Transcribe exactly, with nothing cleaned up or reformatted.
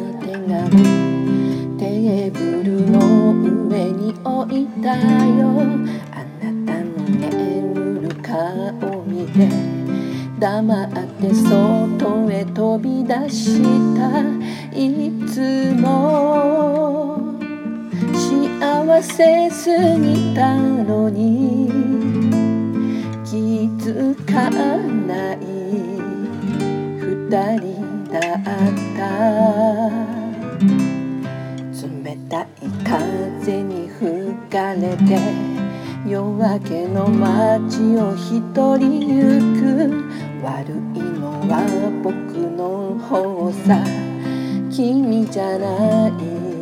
手紙テーブルの上に置いたよ。あなたの眠る顔見て黙って外へ飛び出した。いつも幸せすぎたのに気づかない二人だった。冷たい風に吹かれて夜明けの街を一人行く。悪いのは僕の方さ、君じゃない。